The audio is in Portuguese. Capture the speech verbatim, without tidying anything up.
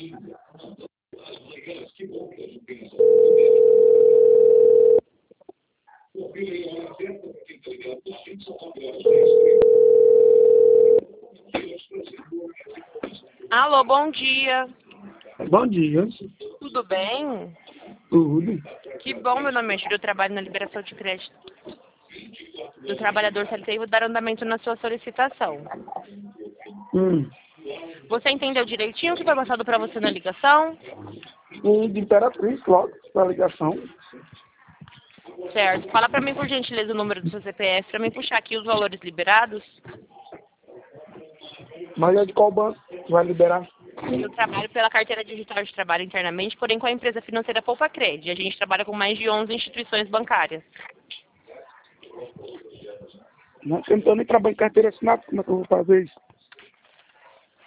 Alô, bom dia. Bom dia. Tudo bem? Tudo. Que bom, meu nome é Júlio, eu trabalho na liberação de crédito do trabalhador C L T e vou dar andamento na sua solicitação. Hum. Você entendeu direitinho o que foi passado para você na ligação? E de Imperatriz, logo, para ligação. Certo. Fala para mim, por gentileza, o número do seu C P F para mim puxar aqui os valores liberados. Mas é de qual banco que vai liberar? Eu trabalho pela carteira digital de trabalho internamente, porém com a empresa financeira Poupa Cred. A gente trabalha com mais de onze instituições bancárias. Não, eu não estou nem trabalhando em carteira assinada, como é que eu vou fazer isso?